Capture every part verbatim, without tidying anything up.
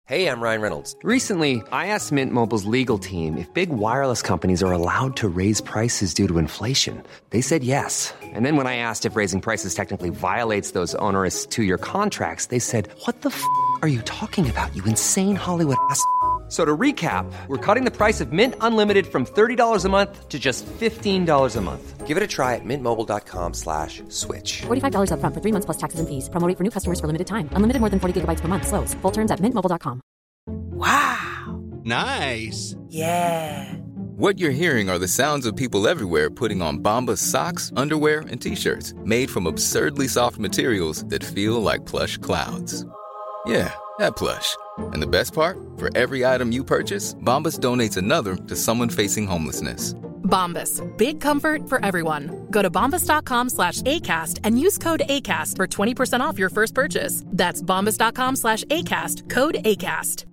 Hey, I'm Ryan Reynolds. Recently, I asked Mint Mobile's legal team if big wireless companies are allowed to raise prices due to inflation. They said yes. And then when I asked if raising prices technically violates those onerous two-year contracts, they said, what the f*** are you talking about, you insane Hollywood ass f- So to recap, we're cutting the price of Mint Unlimited from thirty dollars a month to just fifteen dollars a month. Give it a try at mintmobile.com slash switch. forty-five dollars up front for three months plus taxes and fees. Promo rate for new customers for limited time. Unlimited more than forty gigabytes per month. Slows full terms at mint mobile dot com. Wow. Nice. Yeah. What you're hearing are the sounds of people everywhere putting on Bombas socks, underwear, and T-shirts made from absurdly soft materials that feel like plush clouds. Yeah, that plush. And the best part? For every item you purchase, Bombas donates another to someone facing homelessness. Bombas. Big comfort for everyone. Go to bombas.com slash ACAST and use code ACAST for twenty percent off your first purchase. That's bombas.com slash ACAST. Code ACAST.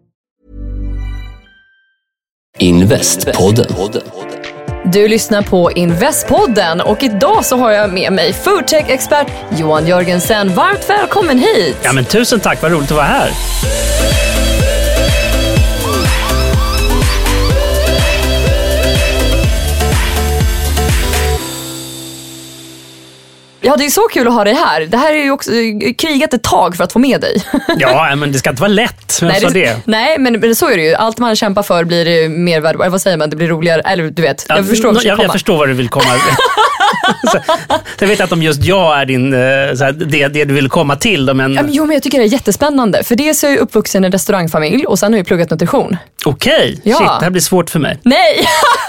Investpodden. Du lyssnar på Investpodden och idag så har jag med mig foodtech-expert Johan Jörgensen. Varmt välkommen hit! Ja, men tusen tack, vad roligt att vara här. Ja, det är så kul att ha dig här. Det här är ju också krigat ett tag för att få med dig. Ja, men det ska inte vara lätt. Nej, det, det. nej, men så är det ju. Allt man kämpar för blir mer värd. Vad säger man? Det blir roligare. Eller du vet, jag ja, förstår vad jag, jag förstår vad du vill komma. så, jag vet att om just jag är din, så här, det, det du vill komma till. Då, men... Ja, men, jo, men jag tycker det är jättespännande. För dels är jag uppvuxen i en restaurangfamilj och sen har jag pluggat nutrition. Okej, okay. Ja. Shit, det här blir svårt för mig. Nej!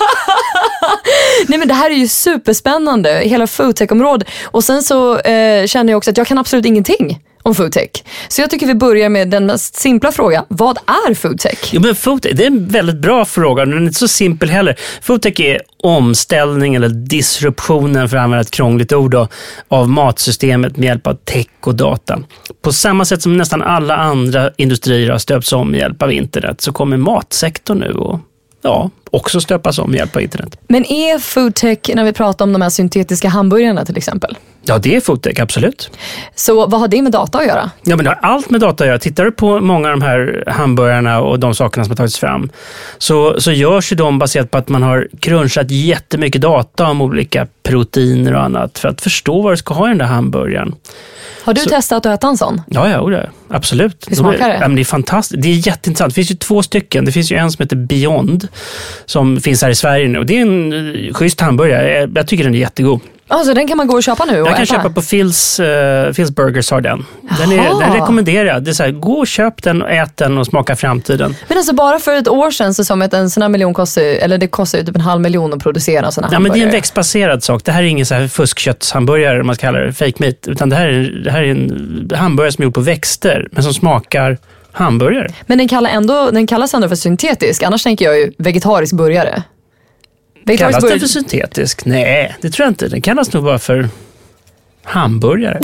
Nej, men det här är ju superspännande, hela foodtech-området. Och sen så eh, känner jag också att jag kan absolut ingenting om foodtech. Så jag tycker vi börjar med den mest simpla frågan. Vad är foodtech? Jo, men foodtech, det är en väldigt bra fråga. Den är inte så simpel heller. Foodtech är omställning eller disruptionen, för att använda ett krångligt ord då, av matsystemet med hjälp av tech och data. På samma sätt som nästan alla andra industrier har stöpts om med hjälp av internet, så kommer matsektorn nu och ja, också stöpas om med hjälp av internet. Men är foodtech, när vi pratar om de här syntetiska hamburgarna till exempel? Ja, det är foodtech, absolut. Så vad har det med data att göra? Ja, men det har allt med data att göra. Tittar du på många av de här hamburgarna och de sakerna som har tagits fram, så, så görs ju de baserat på att man har crunchat jättemycket data om olika proteiner och annat för att förstå vad du ska ha i den där hamburgaren. Har du så, testat att äta en sån? Ja, ja, det, absolut. Hur smakar det? Ja, men det är fantastiskt. Det är jätteintressant. Det finns ju två stycken. Det finns ju en som heter Beyond som finns här i Sverige nu. Och det är en schysst hamburgare. Jag tycker den är jättegod. Alltså den kan man gå och köpa nu och Jag kan äta? köpa på Phil's, uh, Phil's Burgers har den. Den, är, den rekommenderar jag. Det är så här, gå och köp den och ät den och smaka framtiden. Men alltså bara för ett år sedan så som att en sån här miljon kostar, eller det kostar ju typ en halv miljon att producera en sån här ja, hamburgare. Men det är en växtbaserad sak. Det här är ingen så här fuskköttshamburgare, man kallar det fake meat, utan det här är, det här är en hamburgare som är gjord på växter men som smakar hamburgare. Men den, kallar ändå, den kallas ändå för syntetisk. Annars tänker jag ju vegetarisk burgare. Vegetarisk kallas den för syntetisk? Nej, det tror jag inte. Den kallas nog bara för hamburgare.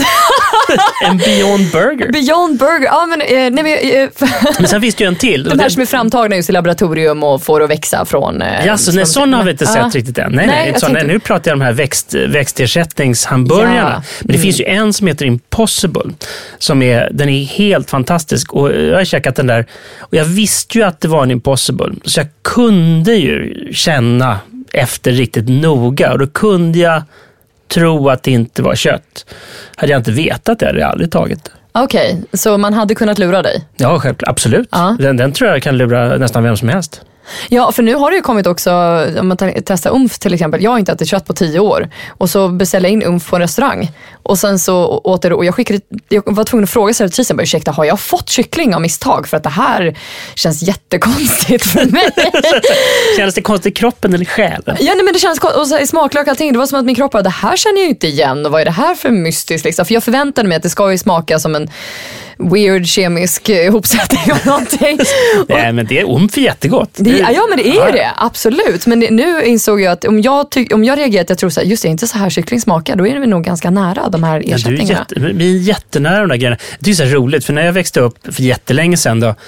En Beyond Burger. Beyond Burger, ja men... Eh, nej, men, eh, men sen finns det ju en till. De här som är framtagna just i laboratorium och får att växa från... Eh, ja, så nej, sådana har vi inte sett ah. riktigt än. Nej, nej, nej, jag såna, tänkte... nu pratar jag om de här växt, växtersättningshamburgarna. Ja. Men det mm. finns ju en som heter Impossible. Som är, den är helt fantastisk. Och jag har checkat den där. Och jag visste ju att det var en Impossible. Så jag kunde ju känna efter riktigt noga. Och då kunde jag tro att det inte var kött. Hade jag inte vetat det, hade jag aldrig tagit. Okej, okay, så man hade kunnat lura dig? Ja, självklart, absolut. Ja. Den, den tror jag kan lura nästan vem som helst. Ja, för nu har det ju kommit också, om man testar umf till exempel. Jag har inte ätit kött på tio år. Och så beställde jag in umf på en restaurang. Och sen så åt det, och jag skickade, jag var tvungen att fråga servitrisen, bara, ursäkta, har jag fått kyckling av misstag? För att det här känns jättekonstigt för mig. Känns det konstigt i kroppen eller själen? Ja, nej, men det känns konstigt. Och så, i smaklök och allting, det var som att min kropp bara, det här känner jag ju inte igen. Och vad är det här för mystiskt liksom? För jag förväntade mig att det ska ju smaka som en weird kemisk ihopsättning av någonting. Nej, men det är umf är jättegott. Det, ja, men det är ju ja. det, absolut. Men det, nu insåg jag att om jag, ty- om jag reagerar att jag tror så här, just det, inte så här kyckling smakar, då är vi nog ganska nära de här ersättningarna. Ja, du är jätte, vi är jättenära de där grejerna. Det är så här roligt, för när jag växte upp för jättelänge sedan då,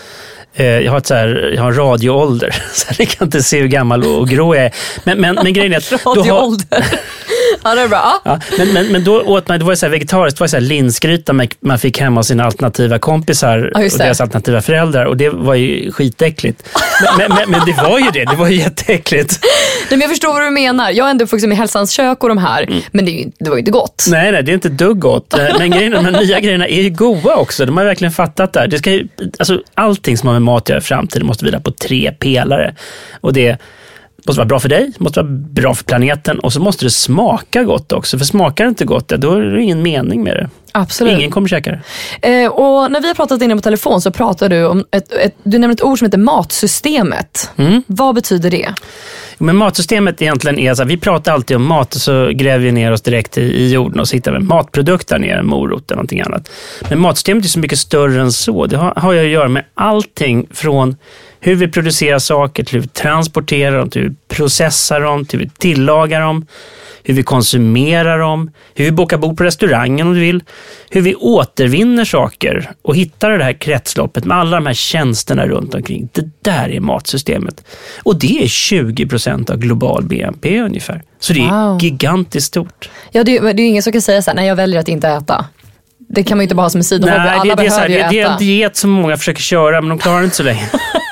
Jag har, ett så här, jag har radioålder, så jag kan inte se hur gammal och grå jag är. Men, men, men grejen är att... radioålder. Ja, det är bra. Ja, men, men, men då åt man, det var så här vegetariskt, det var så här linsgryta man fick hemma av sina alternativa kompisar ja, och deras alternativa föräldrar. Och det var ju skitäckligt. Men, men, men, men det var ju det, det var ju jätteäckligt. Nej, men jag förstår vad du menar. Jag är ändå uppvuxen med Hälsans kök och de här. Mm. Men det, det var ju inte gott. Nej, nej, det är inte dugg gott. Men grejen, de här nya grejerna är ju goda också. De har verkligen fattat det. Det ska ju, alltså, allting som har med mat att göra i framtiden måste vila på tre pelare. Och det måste vara bra för dig, måste vara bra för planeten och så måste det smaka gott också. För smakar det inte gott, då är det ingen mening med det. Absolut. Ingen kommer käka det. Eh, och när vi har pratat inne på telefon så pratar du om ett, ett, du nämnde ett ord som heter matsystemet. Mm. Vad betyder det? Men matsystemet egentligen är så här, vi pratar alltid om mat och så gräver vi ner oss direkt i, i jorden och så hittar vi en matprodukt där nere, en morot eller någonting annat. Men matsystemet är så mycket större än så. Det har, har jag att göra med allting från hur vi producerar saker till hur vi transporterar dem, till hur vi processar dem, till hur vi tillagar dem, hur vi konsumerar dem, hur vi bokar bord på restaurangen om du vill, hur vi återvinner saker och hittar det här kretsloppet med alla de här tjänsterna runt omkring. Det där är matsystemet. Och det är tjugo procent av global B N P ungefär. Så det är wow. gigantiskt stort. Ja, det, det är ju ingen som kan säga så här, nej jag väljer att inte äta. Det kan man ju inte bara ha som en sidhobby. Alla det, det, behöver det, ju äta. Det är en diet som många försöker köra men de klarar inte så länge.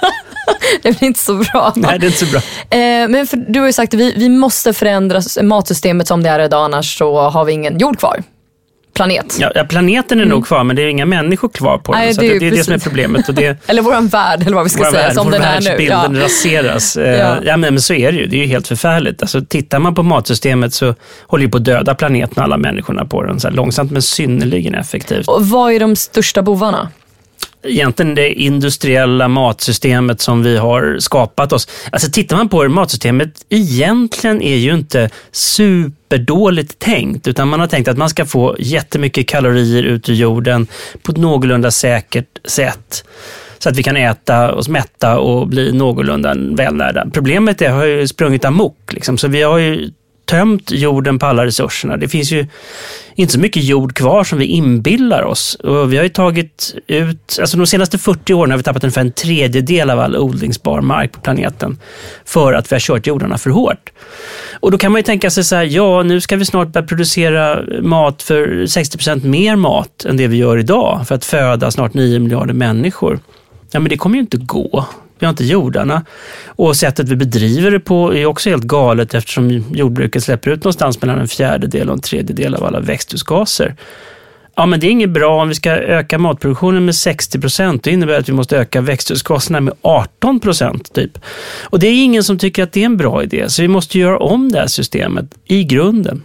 Det blir inte så bra. Nej, det är inte så bra. Eh, men för, du har ju sagt att vi, vi måste förändra matsystemet som det är idag, annars så har vi ingen jord kvar. Planet. Ja, ja planeten är mm. nog kvar, men det är inga människor kvar på den. Nej, så det, det, det är det som är problemet. Och det, eller våran värld, eller vad vi ska säga, värld, som den är nu. Världsbilden ja. raseras. Ja. ja, men så är det ju. Det är ju helt förfärligt. Alltså, tittar man på matsystemet så håller ju på att döda planeten alla människorna på den. Så här, långsamt men synnerligen effektivt. Och vad är de största bovarna? Egentligen det industriella matsystemet som vi har skapat oss. Alltså tittar man på det, matsystemet egentligen är ju inte superdåligt tänkt, utan man har tänkt att man ska få jättemycket kalorier ut ur jorden på ett någorlunda säkert sätt. Så att vi kan äta oss mätta och bli någorlunda välnärda. Problemet är att det har ju sprungit amok. Liksom. Så vi har ju tömt jorden på alla resurserna. Det finns ju inte så mycket jord kvar som vi inbillar oss. Och vi har ju tagit ut, alltså de senaste fyrtio åren har vi tappat ungefär en tredjedel av all odlingsbar mark på planeten för att vi har kört jordarna för hårt. Och då kan man ju tänka sig så här, ja nu ska vi snart börja producera mat för sextio procent mer mat än det vi gör idag för att föda snart nio miljarder människor. Ja men det kommer ju inte gå. Vi har inte jordarna. Och sättet vi bedriver det på är också helt galet eftersom jordbruket släpper ut någonstans mellan en fjärdedel och en tredjedel av alla växthusgaser. Ja, men det är inget bra om vi ska öka matproduktionen med sextio procent. Det innebär att vi måste öka växthusgaserna med arton procent typ. Och det är ingen som tycker att det är en bra idé. Så vi måste göra om det här systemet i grunden.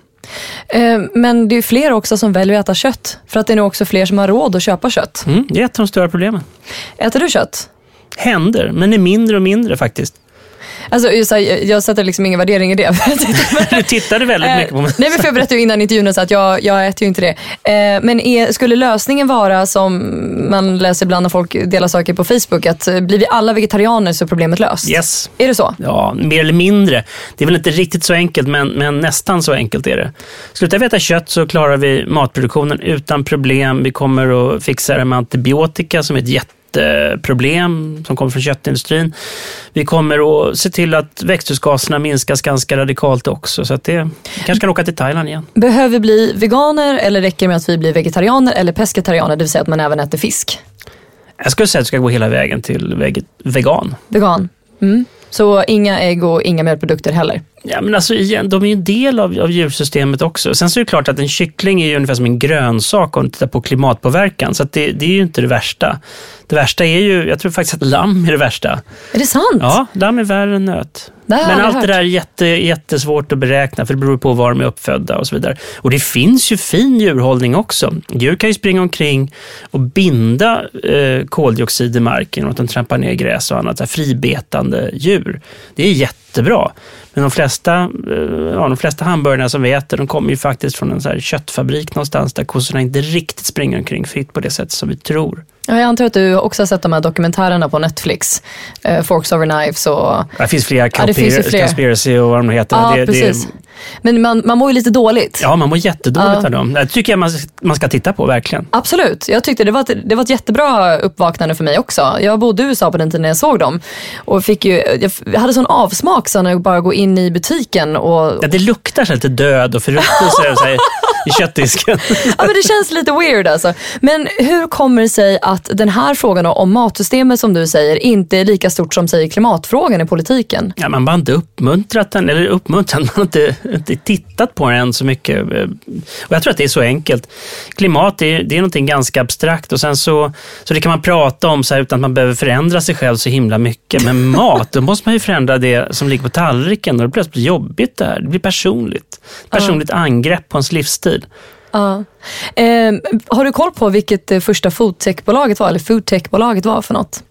Men det är fler också som väljer att äta kött. För att det är nog också fler som har råd att köpa kött. Mm, det är ett av de stora problemen. Äter du kött? Händer, men är mindre och mindre faktiskt. Alltså, jag, jag sätter liksom ingen värdering i det. Du tittade väldigt mycket på mig. Nej, men för jag berättade ju innan intervjun så att jag, jag äter ju inte det. Men är, skulle lösningen vara, som man läser ibland när folk delar saker på Facebook, att blir vi alla vegetarianer så är problemet löst? Yes. Är det så? Ja, mer eller mindre. Det är väl inte riktigt så enkelt, men, men nästan så enkelt är det. Slutar vi äta kött så klarar vi matproduktionen utan problem. Vi kommer att fixa det med antibiotika som är ett jätte problem som kommer från köttindustrin. Vi kommer att se till att växthusgaserna minskas ganska radikalt också. Så att det kanske kan åka till Thailand igen. Behöver vi bli veganer eller räcker det med att vi blir vegetarianer eller pescetarianer, det vill säga att man även äter fisk? Jag skulle säga att du ska gå hela vägen till veg- vegan. Vegan. Mm. Så inga ägg och inga mjölkprodukter heller? Ja, men alltså igen, de är ju en del av, av djursystemet också. Sen så är det klart att en kyckling är ju ungefär som en grönsak om man tittar på klimatpåverkan. Så att det, det är ju inte det värsta. Det värsta är ju, jag tror faktiskt att lamm är det värsta. Är det sant? Ja, lamm är värre än nöt. Det men allt hört. Det där är jätte, jättesvårt att beräkna för det beror på var de är uppfödda och så vidare. Och det finns ju fin djurhållning också. Djur kan ju springa omkring och binda eh, koldioxid i marken och att de trampar ner gräs och annat. Så här, fribetande djur. Det är jättebra. Men de flesta, ja, de flesta hamburgarna som vi äter, de kommer ju faktiskt från en så här köttfabrik någonstans där kossorna inte riktigt springer omkring fritt på det sätt som vi tror. Ja, jag antar att du också har sett de här dokumentärerna på Netflix. Uh, Forks over Knives och... Det finns flera, ja, det finns fler. Conspiracy och vad de heter. Ja, det, precis. Men man, man mår ju lite dåligt. Ja, man mår jättedåligt Ja. av dem. Det tycker jag man, man ska titta på, verkligen. Absolut. Jag tyckte det var, ett, det var ett jättebra uppvaknande för mig också. Jag bodde i U S A på den tiden när jag såg dem. Och fick ju, jag hade sån avsmak så när jag bara går in i butiken. Och... Ja, det luktar så lite död och förruttelse så här, i köttdisken. Ja, men det känns lite weird alltså. Men hur kommer det sig att den här frågan om matsystemet som du säger inte är lika stort som säger klimatfrågan i politiken? Ja, man har inte uppmuntrat den, eller uppmuntrat, man har inte, inte tittat på den så mycket. Och jag tror att det är så enkelt. Klimat, det är, det är någonting ganska abstrakt och sen så, så det kan man prata om så här, utan att man behöver förändra sig själv så himla mycket. Men mat, då måste man ju förändra det som ligger på tallriken och det plötsligt blir jobbigt där. Det blir personligt. Personligt uh. angrepp på ens livsstil. Ja. Eh, har du koll på vilket det första foodtechbolaget var, eller foodtechbolaget var för något?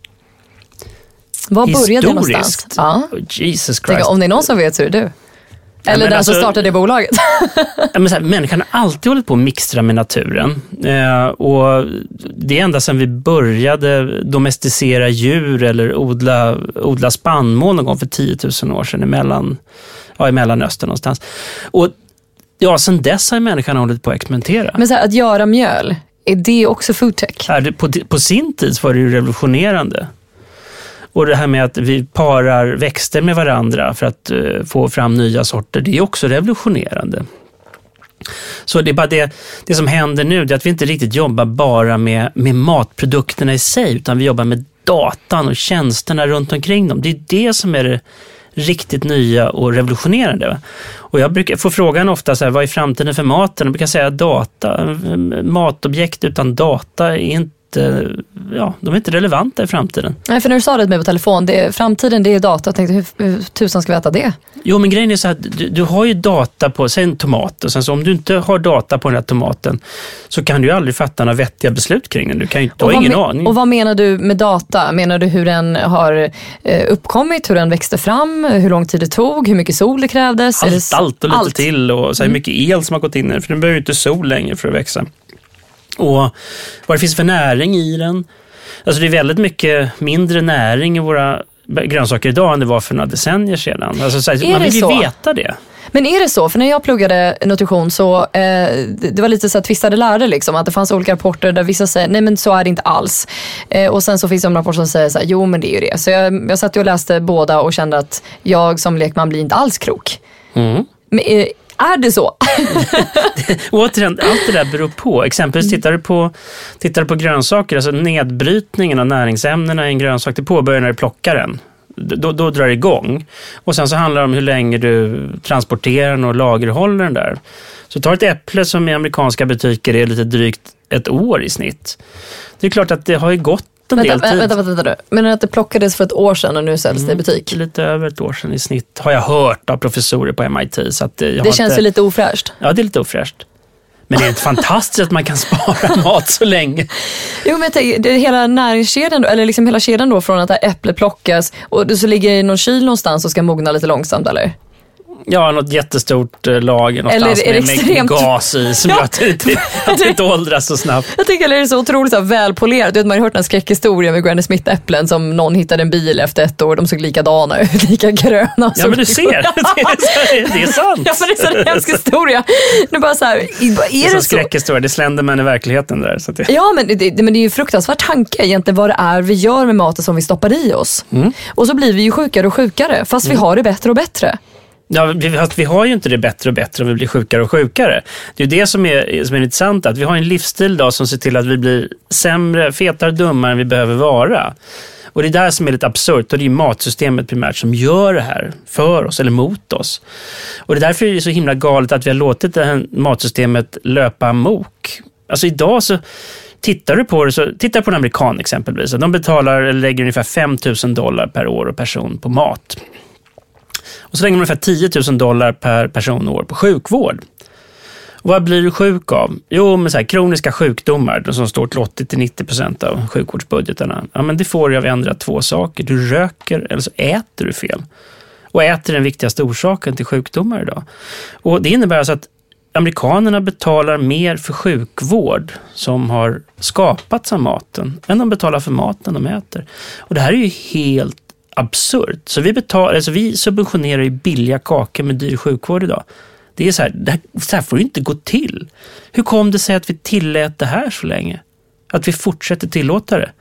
Var började det någonstans? Ja. Oh, Jesus Christ. Tänk, om det är någon som vet så är det du. Eller ja, den alltså, som startade det bolaget. Ja, men så här, människan har alltid hållit på att mixtra med naturen. Eh, och det är ända sedan vi började domesticera djur eller odla, odla spannmål någon gång för tio tusen år sedan i, mellan, ja, i Mellanöstern någonstans. Och ja, sedan dess har människan hållit på att experimentera. Men så här, att göra mjöl, är det också foodtech? Ja, det, på, på sin tid var det ju revolutionerande. Och det här med att vi parar växter med varandra för att uh, få fram nya sorter, det är också revolutionerande. Så det är bara det, det som händer nu, det är att vi inte riktigt jobbar bara med, med matprodukterna i sig, utan vi jobbar med datan och tjänsterna runt omkring dem. Det är det som är det riktigt nya och revolutionerande. Och jag brukar få frågan ofta så här, vad är framtiden för maten? Jag brukar säga data. Matobjekt utan data är inte, ja, de är inte relevanta i framtiden. Nej, för när du sa det med på telefon, det är, framtiden det är data. Jag tänkte, hur, hur tusan ska vi veta det? Jo, men grejen är så att du, du har ju data på, säg en tomat, och sen så om du inte har data på den här tomaten så kan du ju aldrig fatta några vettiga beslut kring den. Du kan ju inte ha ingen me- aning. Och vad menar du med data? Menar du hur den har eh, uppkommit, hur den växte fram, hur lång tid det tog, hur mycket sol det krävdes? Allt, det... allt och lite allt. till och så här, hur mycket el som har gått in i den, för den behöver ju inte sol längre för att växa. Och vad det finns för näring i den. Alltså det är väldigt mycket mindre näring i våra grönsaker idag än det var för några decennier sedan. Alltså så här, man vill ju så? veta det. Men är det så? För när jag pluggade nutrition så eh, det, det var lite så här tvistade lärare liksom, att det fanns olika rapporter där vissa säger nej men så är det inte alls. Eh, och sen så finns det en rapport som säger så här, jo men det är ju det. Så jag, jag satt och läste båda och kände att jag som lekman blir inte alls klok. Mm. Men eh, är det så? Återigen, allt det där beror på. Exempelvis tittar du på, tittar du på grönsaker, alltså nedbrytningen av näringsämnena i en grönsak, det påbörjar när du plockar den. Då, då drar det igång. Och sen så handlar det om hur länge du transporterar den och lagerhåller den där. Så tar ett äpple som i amerikanska butiker är lite drygt ett år i snitt. Det är klart att det har ju gått en vänta, del tid. Vänta, vänta, vänta. Men att det plockades för ett år sedan och nu säljs mm, det i butik? Lite över ett år sedan i snitt har jag hört av professorer på M I T. Så att jag det känns inte... ju lite ofräscht. Ja, det är lite ofräscht. Men det är inte fantastiskt att man kan spara mat så länge. Jo, men jag tänker, det är hela näringskedjan då, eller liksom hela kedjan då från att det här äpplet plockas och det så ligger i någon kyl någonstans och ska mogna lite långsamt, eller? Ja, något jättestort eh, lager någonstans eller är det med, extremt... med gas i som gör att det inte, att det inte åldras så snabbt. Jag tänker, eller är det så otroligt så här välpolerat? Du vet, man har hört en skräckhistoria med Granny Smith-äpplen som någon hittade en bil efter ett år. De såg likadana ut, lika gröna. Ja, men du ser, det är, det är sant. Ja, men det är så en hemsk historia. Nu bara så här, är det, det är så? skräckhistoria, det sländer man i verkligheten där. Så det... Ja, men det, men det är ju en fruktansvärd tanke egentligen vad det är vi gör med maten som vi stoppar i oss. Mm. Och så blir vi ju sjukare och sjukare, fast mm. vi har det bättre och bättre. Ja, vi, vi har ju inte det bättre och bättre om vi blir sjukare och sjukare. Det är ju det som är, som är intressant, att vi har en livsstil då som ser till att vi blir sämre, fetare, dummare än vi behöver vara. Och det är där som är lite absurt, och det är matsystemet primärt som gör det här för oss eller mot oss. Och det är därför är det så himla galet att vi har låtit det här matsystemet löpa amok. Alltså idag så tittar du på det, så tittar på en amerikan exempelvis. De betalar eller lägger ungefär fem tusen dollar per år och person på mat. Och så lägger man ungefär tio tusen dollar per person och år på sjukvård. Och vad blir du sjuk av? Jo, med så här kroniska sjukdomar som står till åttio till nittio procent av sjukvårdsbudgeterna. Ja, men det får du av ändra två saker. Du röker eller så äter du fel. Och äter den viktigaste orsaken till sjukdomar idag. Och det innebär alltså att amerikanerna betalar mer för sjukvård som har skapats av maten än de betalar för maten de äter. Och det här är ju helt absurt. Så vi, betalar, alltså vi subventionerar ju billiga kakor med dyr sjukvård idag. Det är så här, det här, så här får det inte gå till. Hur kom det sig att vi tillät det här så länge? Att vi fortsätter tillåta det?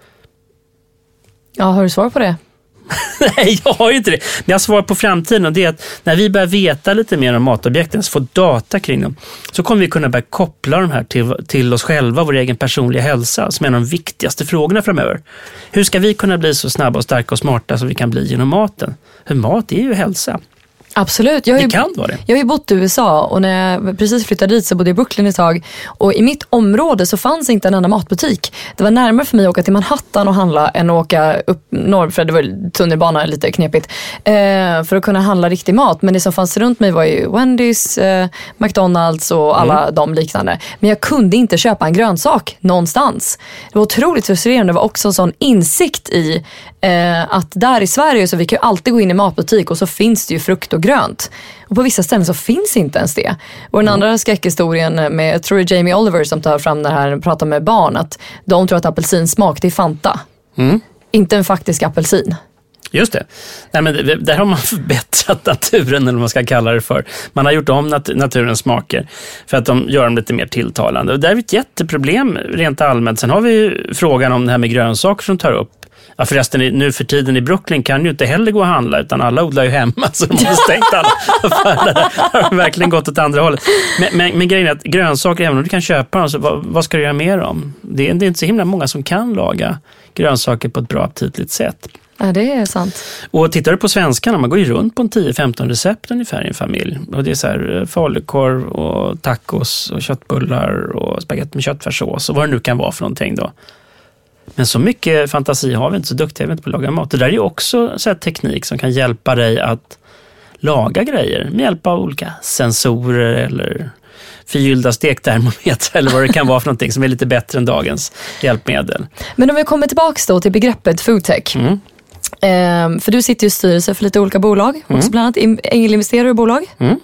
Ja, har du svar på det? Nej, jag har ju inte det. Men jag har svar på framtiden, och det är att när vi börjar veta lite mer om matobjekten, så får data kring dem, så kommer vi kunna börja koppla de här till, till oss själva, vår egen personliga hälsa, som är en av de viktigaste frågorna framöver. Hur ska vi kunna bli så snabba och starka och smarta som vi kan bli genom maten? För mat är ju hälsa. Absolut. Jag har, ju, det kan vara det. Jag har ju bott i U S A, och när jag precis flyttade dit så bodde jag i Brooklyn ett tag. Och i mitt område så fanns inte en enda matbutik. Det var närmare för mig att åka till Manhattan och handla än att åka upp norr, för det var tunnelbana, lite knepigt, eh, för att kunna handla riktig mat. Men det som fanns runt mig var ju Wendy's, eh, McDonalds och alla mm. de liknande. Men jag kunde inte köpa en grönsak någonstans. Det var otroligt frustrerande. Det var också en sån insikt i eh, att där i Sverige så vi kan ju alltid gå in i matbutik och så finns det ju frukt och grönt. Och på vissa ställen så finns inte ens det. Och den andra skräckhistorien med, jag tror det är Jamie Oliver som tar fram det här och pratar med barn, att de tror att apelsinsmak, det är Fanta. Mm. Inte en faktisk apelsin. Just det. Nej, men det, där har man förbättrat naturen, eller vad man ska kalla det för. Man har gjort om nat- naturens smaker för att de gör dem lite mer tilltalande. Och det är ett jätteproblem rent allmänt. Sen har vi ju frågan om det här med grönsaker som tar upp. Ja, förresten, nu för tiden i Brooklyn kan ju inte heller gå och handla, utan alla odlar ju hemma, så de har stängt alla affärer. Det har verkligen gått åt andra hållet. Men, men, men grejen är att grönsaker, även om du kan köpa dem, så vad, vad ska du göra mer om? Det är, det är inte så himla många som kan laga grönsaker på ett bra aptitligt sätt. Ja, det är sant. Och tittar du på svenskarna, man går ju runt på en tio femton recept ungefär i en familj. Och det är så här falukorv och tacos och köttbullar och spagetti med köttfärssås och vad det nu kan vara för någonting då. Men så mycket fantasi har vi inte, så duktiga är vi inte på att laga mat. Det där är ju också så här teknik som kan hjälpa dig att laga grejer med hjälp av olika sensorer eller förgyllda stektermometer eller vad det kan vara för någonting som är lite bättre än dagens hjälpmedel. Men om vi kommer tillbaka då till begreppet foodtech. Mm. Um, för du sitter ju i styrelse för lite olika bolag, mm. också bland annat ängelinvesterare i bolag. Mm.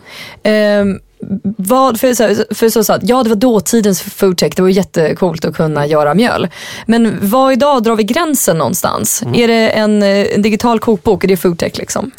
Um, Vad, för, så, för så, så att, ja, det var dåtidens foodtech. Det var jättecoolt att kunna göra mjöl. Men vad idag drar vi gränsen någonstans? Mm. Är det en, en digital kokbok? Är det foodtech liksom?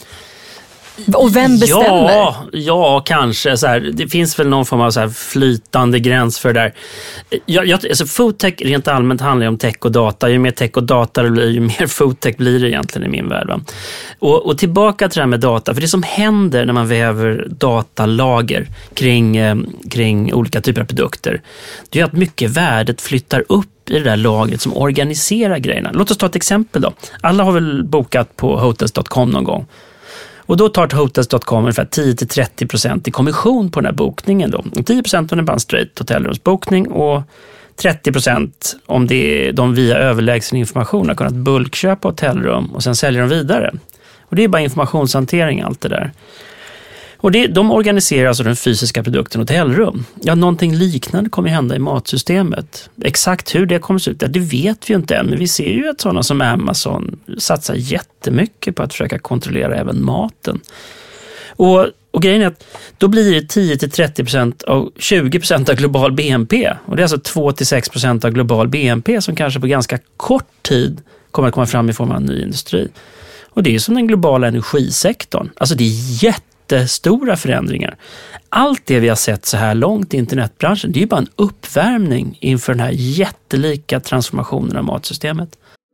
Och vem bestämmer? Ja, ja kanske. Så här, det finns väl någon form av så här flytande gräns för det där. Jag, jag, alltså foodtech rent allmänt handlar om tech och data. Ju mer tech och data det blir, ju mer foodtech blir det egentligen i min värld. Va? Och, och tillbaka till det här med data. För det som händer när man väver datalager kring, eh, kring olika typer av produkter, det är att mycket värdet flyttar upp i det där lagret som organiserar grejerna. Låt oss ta ett exempel då. Alla har väl bokat på hotels dot com någon gång. Och då tar hotels dot com ungefär tio till trettio procent i kommission på den här bokningen då. tio procent om det är bara en straight hotellrumsbokning och trettio procent om det är de via överlägsen information har kunnat bulkköpa hotellrum och sen säljer de vidare. Och det är bara informationshantering allt det där. Och det, de organiserar alltså den fysiska produkten hotellrum. Ja, någonting liknande kommer hända i matsystemet. Exakt hur det kommer se ut, det vet vi inte än. Men vi ser ju att sådana som Amazon satsar jättemycket på att försöka kontrollera även maten. Och, och grejen är att då blir det tio till trettio procent av tjugo procent av global B N P. Och det är alltså två till sex procent av global B N P som kanske på ganska kort tid kommer att komma fram i form av en ny industri. Och det är ju som den globala energisektorn. Alltså det är jätte stora förändringar. Allt det vi har sett så här långt i internetbranschen, det är ju bara en uppvärmning inför den här jättelika transformationen av matsystemet.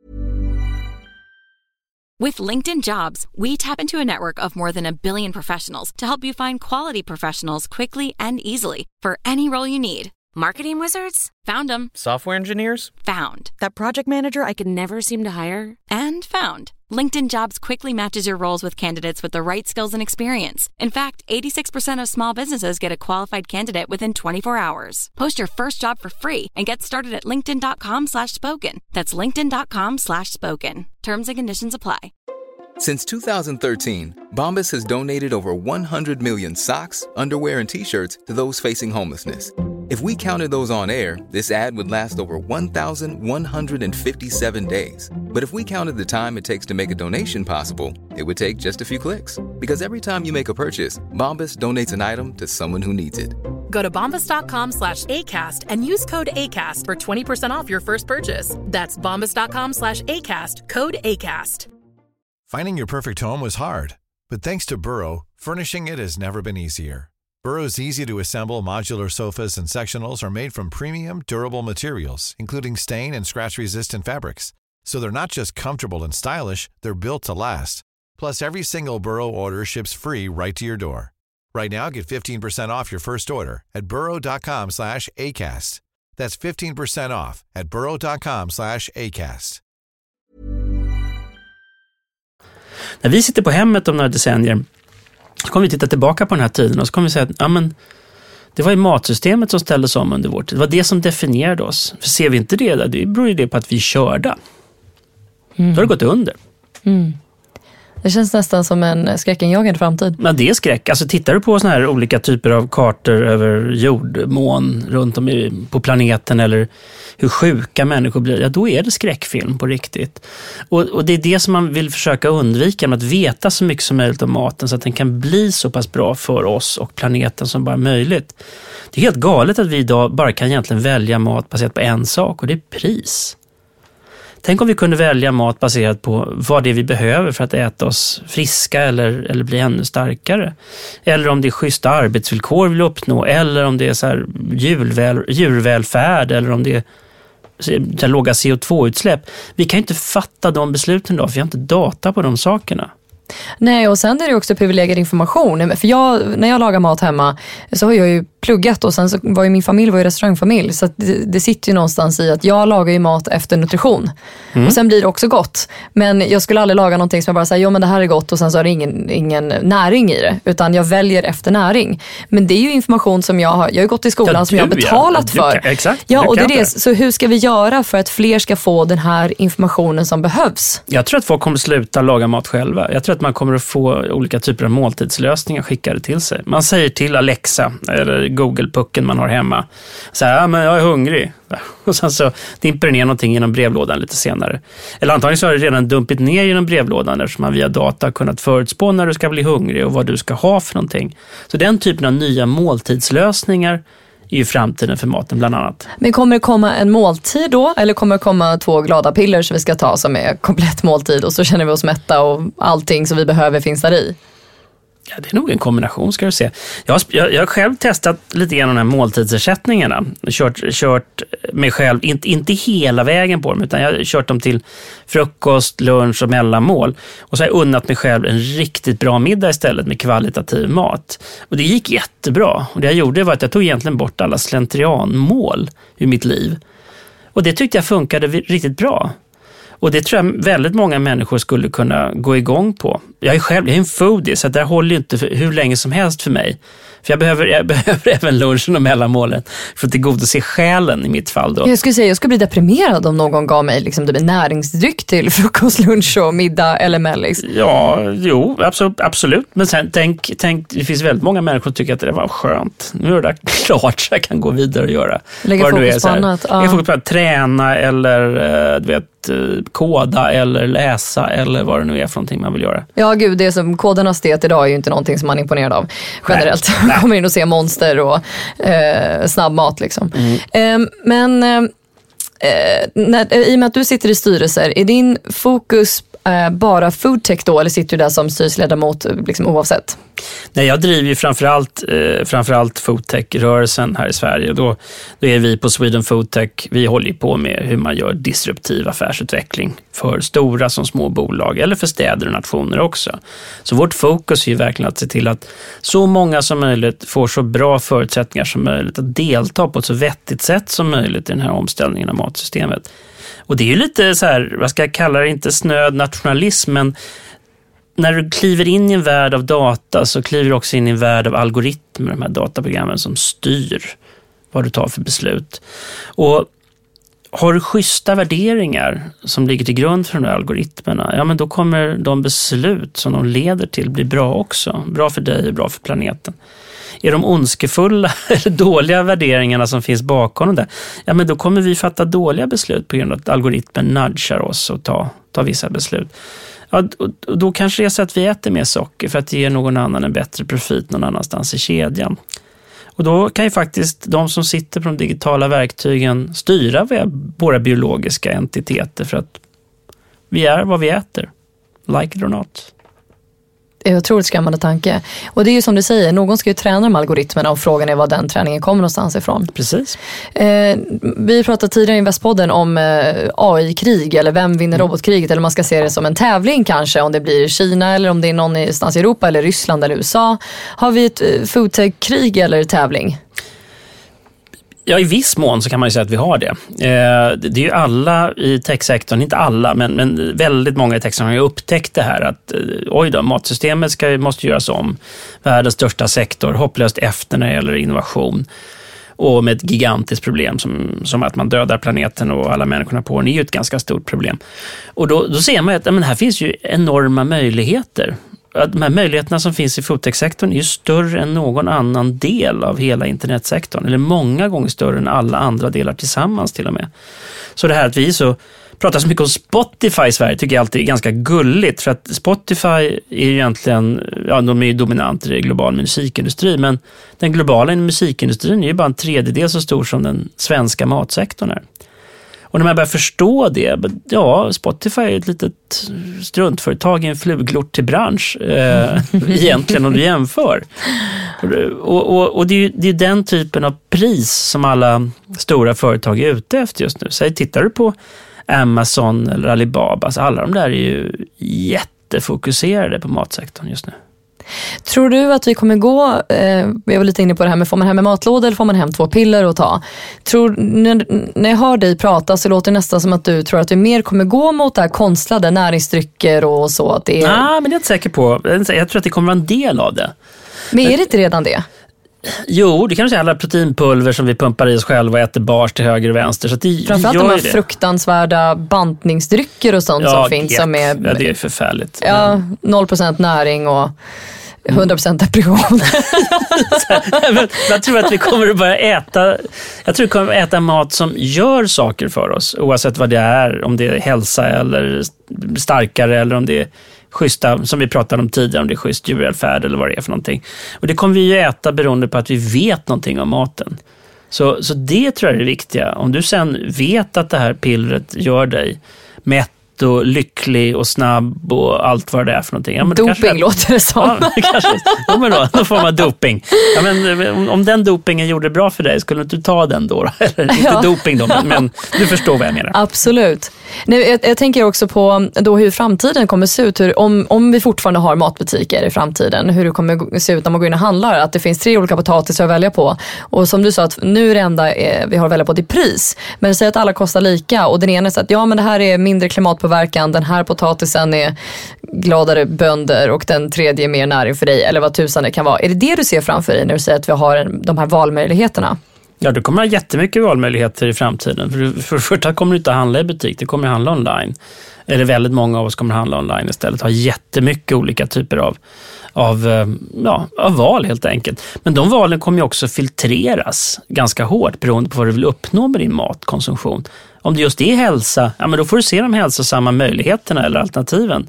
With LinkedIn Jobs, we tap into a network of more than a billion professionals to help you find quality professionals quickly and easily for any role you need. Marketing wizards? Found them. Software engineers? Found. That project manager I could never seem to hire? And found. LinkedIn Jobs quickly matches your roles with candidates with the right skills and experience. In fact, eighty-six percent of small businesses get a qualified candidate within twenty-four hours. Post your first job for free and get started at linkedin.com slash spoken. That's linkedin.com slash spoken. Terms and conditions apply. Since two thousand thirteen, Bombas has donated over one hundred million socks, underwear, and T-shirts to those facing homelessness. If we counted those on air, this ad would last over one thousand one hundred fifty-seven days. But if we counted the time it takes to make a donation possible, it would take just a few clicks. Because every time you make a purchase, Bombas donates an item to someone who needs it. Go to bombas.com slash ACAST and use code ACAST for twenty percent off your first purchase. That's bombas.com slash ACAST, code ACAST. Finding your perfect home was hard, but thanks to Burrow, furnishing it has never been easier. Burrow's easy-to-assemble modular sofas and sectionals are made from premium, durable materials, including stain and scratch-resistant fabrics. So they're not just comfortable and stylish, they're built to last. Plus, every single Burrow order ships free right to your door. Right now, get fifteen percent off your first order at burrow.com slash ACAST. That's fifteen percent off at burrow.com slash ACAST. När vi sitter på hemmet om några decennier så kommer vi titta tillbaka på den här tiden och så kommer vi säga att ja, men, det var ju matsystemet som ställdes om under vår tid. Det var det som definierade oss. För ser vi inte det där, det beror ju det på att vi körde. Mm. Då har det gått under. Mm. Det känns nästan som en skräckenjagande framtid. Men det är skräck. Alltså tittar du på såna här olika typer av kartor över jordmån runt om i, på planeten eller hur sjuka människor blir, ja då är det skräckfilm på riktigt. Och, och det är det som man vill försöka undvika med att veta så mycket som möjligt om maten så att den kan bli så pass bra för oss och planeten som bara möjligt. Det är helt galet att vi idag bara kan egentligen välja mat baserat på en sak och det är pris. Tänk om vi kunde välja mat baserat på vad det är vi behöver för att äta oss friska eller, eller bli ännu starkare. Eller om det är schyssta arbetsvillkor vi vill uppnå. Eller om det är så här djurväl, djurvälfärd. Eller om det är så här låga C O två-utsläpp. Vi kan inte fatta de besluten då för vi har inte data på de sakerna. Nej, och sen är det också privilegierad information. För jag, när jag lagar mat hemma så har jag ju pluggat och sen så var ju min familj var ju restaurangfamilj. Så att det, det sitter ju någonstans i att jag lagar ju mat efter nutrition. Mm. Och sen blir det också gott. Men jag skulle aldrig laga någonting som jag bara säger, jo men det här är gott och sen så har det ingen, ingen näring i det. Utan jag väljer efter näring. Men det är ju information som jag har, jag har ju gått i skolan ja, som jag har betalat ja. för. Kan, exakt. Ja, och det är det. Så hur ska vi göra för att fler ska få den här informationen som behövs? Jag tror att folk kommer sluta laga mat själva. Jag tror att man kommer att få olika typer av måltidslösningar skickade till sig. Man säger till Alexa eller Google-pucken man har hemma så här, ja men jag är hungrig. Och sen så dimper det ner någonting genom brevlådan lite senare. Eller antagligen så har det redan dumpit ner genom brevlådan eftersom man via data har kunnat förutspå när du ska bli hungrig och vad du ska ha för någonting. Så den typen av nya måltidslösningar är ju framtiden för maten bland annat. Men kommer det komma en måltid då? Eller kommer det komma två glada piller som vi ska ta som är komplett måltid och så känner vi oss mätta och allting som vi behöver finns där i? Ja, det är nog en kombination ska du se. Jag har, jag, jag har själv testat lite grann de här måltidsersättningarna. Kört, kört mig själv, inte, inte hela vägen på dem utan jag har kört dem till frukost, lunch och mellanmål. Och så har jag unnat mig själv en riktigt bra middag istället med kvalitativ mat. Och det gick jättebra. Och det jag gjorde var att jag tog egentligen bort alla slentrianmål ur mitt liv. Och det tyckte jag funkade riktigt bra. Och det tror jag väldigt många människor skulle kunna gå igång på. Jag är själv jag är en foodie så där håller ju inte för hur länge som helst för mig. För jag behöver, jag behöver även lunchen och mellanmålen för att tillgodose själen i mitt fall då. Jag skulle säga jag skulle bli deprimerad om någon gav mig liksom en näringsdryck till frukost, lunch och middag eller mellis. Ja, jo, absolut. absolut. Men sen tänk, tänk, det finns väldigt många människor som tycker att det var skönt. Nu är det klart så jag kan gå vidare och göra. Lägga fokus på annat. Lägga fokus på att träna eller du vet, koda eller läsa eller vad det nu är för någonting man vill göra. Ja gud, det som koderna stet idag är ju inte någonting som man är imponerad av generellt. Nej. Nej. Kommer in och se monster och eh, snabbmat liksom. Mm. Eh, men eh, när, i och med att du sitter i styrelser, är din fokus eh, bara foodtech då eller sitter du där som styrelseledamot liksom, oavsett? Nej, jag driver ju framförallt, eh, framförallt foodtech-rörelsen här i Sverige. Då, då är vi på Sweden Foodtech, vi håller på med hur man gör disruptiv affärsutveckling för stora som små bolag eller för städer och nationer också. Så vårt fokus är ju verkligen att se till att så många som möjligt får så bra förutsättningar som möjligt att delta på ett så vettigt sätt som möjligt i den här omställningen av matsystemet. Och det är ju lite så här, vad ska jag kalla det, inte snöd nationalism, men när du kliver in i en värld av data så kliver du också in i en värld av algoritmer, de här dataprogrammen som styr vad du tar för beslut. Och har du schyssta värderingar som ligger till grund för de här algoritmerna, ja men då kommer de beslut som de leder till bli bra också. Bra för dig och bra för planeten. Är de ondskefulla eller dåliga värderingarna som finns bakom det, ja men då kommer vi fatta dåliga beslut på grund av att algoritmen nudgar oss och ta, ta vissa beslut. Ja, och då kanske det är så att vi äter mer socker för att ge någon annan en bättre profit någon annanstans i kedjan. Och då kan ju faktiskt de som sitter på de digitala verktygen styra våra biologiska entiteter för att vi är vad vi äter. Like it or not. Det är otroligt skrämmande tanke. Och det är ju som du säger, någon ska ju träna de algoritmerna och frågan är vad den träningen kommer någonstans ifrån. Precis. Eh, vi pratade tidigare i Investpodden om eh, A I-krig eller vem vinner robotkriget, eller man ska se det som en tävling kanske, om det blir Kina eller om det är någon någonstans i Europa eller Ryssland eller U S A. Har vi ett eh, foodtech-krig eller tävling? Ja, i viss mån så kan man ju säga att vi har det. Eh, det är ju alla i techsektorn, inte alla, men, men väldigt många i techsektorn har ju upptäckt det här att eh, oj då, matsystemet ska, måste göras om. Världens största sektor, hopplöst efter när det gäller innovation. Och med ett gigantiskt problem som, som att man dödar planeten och alla människorna på den är ju ett ganska stort problem. Och då, då ser man att men här finns ju enorma möjligheter. Att de här möjligheterna som finns i foodtech-sektorn är ju större än någon annan del av hela internetsektorn. Eller många gånger större än alla andra delar tillsammans till och med. Så det här att vi så pratar så mycket om Spotify i Sverige tycker jag alltid är ganska gulligt. För att Spotify är ju egentligen, ja de är ju dominanter i global musikindustri. Men den globala musikindustrin är ju bara en tredjedel så stor som den svenska matsektorn är. Och när man börjar förstå det, ja, Spotify är ett litet struntföretag i en fluglort till bransch eh, egentligen om du jämför. Och, och, och det är ju det är den typen av pris som alla stora företag är ute efter just nu. Så tittar du på Amazon eller Alibaba, så alla de där är ju jättefokuserade på matsektorn just nu. Tror du att vi kommer gå, eh, jag var lite inne på det här med får man hem med matlåda eller får man hem två piller att ta? Tror, när, när jag hör dig prata så låter det nästan som att du tror att vi mer kommer gå mot det här konstlade näringsdrycker och så. Att det är... Nej, men det är jag inte säker på. Jag tror att det kommer vara en del av det. Men är det inte redan det? Jo, det kan du säga alla proteinpulver som vi pumpar i oss själva och äter bars till höger och vänster. Så det framförallt de här det. fruktansvärda bantningsdrycker och sånt ja, som finns. Get. Som är, ja, det är förfärligt. Ja, noll procent näring och hundra procent depression. Jag tror att vi kommer att börja äta jag tror att vi kommer att äta mat som gör saker för oss, oavsett vad det är, om det är hälsa eller starkare eller om det är schyssta, som vi pratade om tidigare, om det är schysst djurvälfärd eller vad det är för någonting. Och det kommer vi ju äta beroende på att vi vet någonting om maten. Så, så det tror jag är det viktiga. Om du sen vet att det här pillret gör dig mätt och lycklig och snabb och allt vad det är för någonting. Ja, men doping kanske, låter det som. Ja, kanske, ja, men då, då får man doping. Ja, men, om, om den dopingen gjorde det bra för dig, skulle du inte ta den då? Eller, inte ja. doping då, men, men du förstår vad jag menar. Absolut. Nu, jag, jag tänker också på då hur framtiden kommer se ut. Hur, om, om vi fortfarande har matbutiker i framtiden, hur det kommer se ut när man går in och handlar. Att det finns tre olika potatis att välja på. Och som du sa, att nu är det enda är, vi har att välja på det pris. Men säg att alla kostar lika och den ena säger att ja, men det här är mindre klimatpåverkan, den här potatisen är gladare bönder och den tredje är mer näring för dig, eller vad tusan det kan vara. Är det det du ser framför dig när du säger att vi har en, de här valmöjligheterna? Ja, du kommer ha jättemycket valmöjligheter i framtiden. För, för första kommer du inte att handla i butik, det kommer att handla online. Eller väldigt många av oss kommer att handla online istället. Ha jättemycket olika typer av, av, ja, av val helt enkelt. Men de valen kommer ju också filtreras ganska hårt beroende på vad du vill uppnå med din matkonsumtion. Om det just är hälsa, ja, men då får du se de hälsosamma möjligheterna eller alternativen.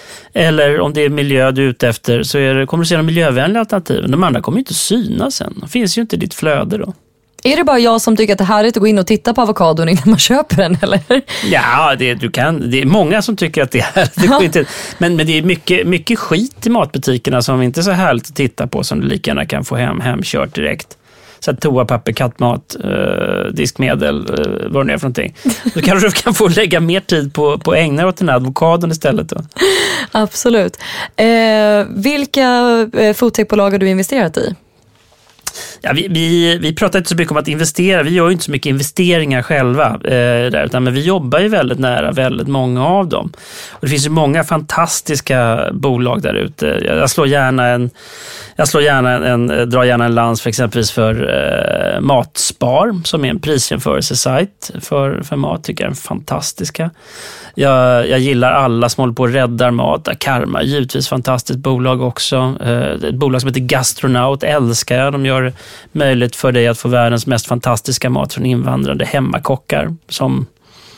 Eller om det är miljö du är ute efter, så är det, kommer du se de miljövänliga alternativen. De andra kommer ju inte synas sen. De finns ju inte i ditt flöde då. Är det bara jag som tycker att det här är att gå in och titta på avokadon innan man köper den, eller? Ja, det, du kan, det är många som tycker att det är det är inte, men, men det är mycket, mycket skit i matbutikerna som inte är så härligt att titta på, som du lika gärna kan få hem, hemkört direkt. Så att toapapper, kattmat, eh, diskmedel, eh, vad det är för någonting. Då kanske du kan få lägga mer tid på, på ägna åt den här avokadon istället då. Absolut. Eh, vilka eh, foodtechbolag har du investerat i? Ja, vi, vi, vi pratar inte så mycket om att investera. Vi gör ju inte så mycket investeringar själva eh, där, utan, men vi jobbar ju väldigt nära väldigt många av dem. Och det finns ju många fantastiska bolag där ute. Jag, jag slår gärna en jag slår gärna en, drar gärna en lans för exempelvis för eh, Matspar, som är en prisjämförelsesajt för, för mat, tycker jag är fantastiska. Jag, jag gillar alla som håller på och räddar mat. Karma, givetvis fantastiskt bolag också. Eh, ett bolag som heter Gastronaut älskar jag. De gör möjligt för dig att få världens mest fantastiska mat från invandrade hemmakockar som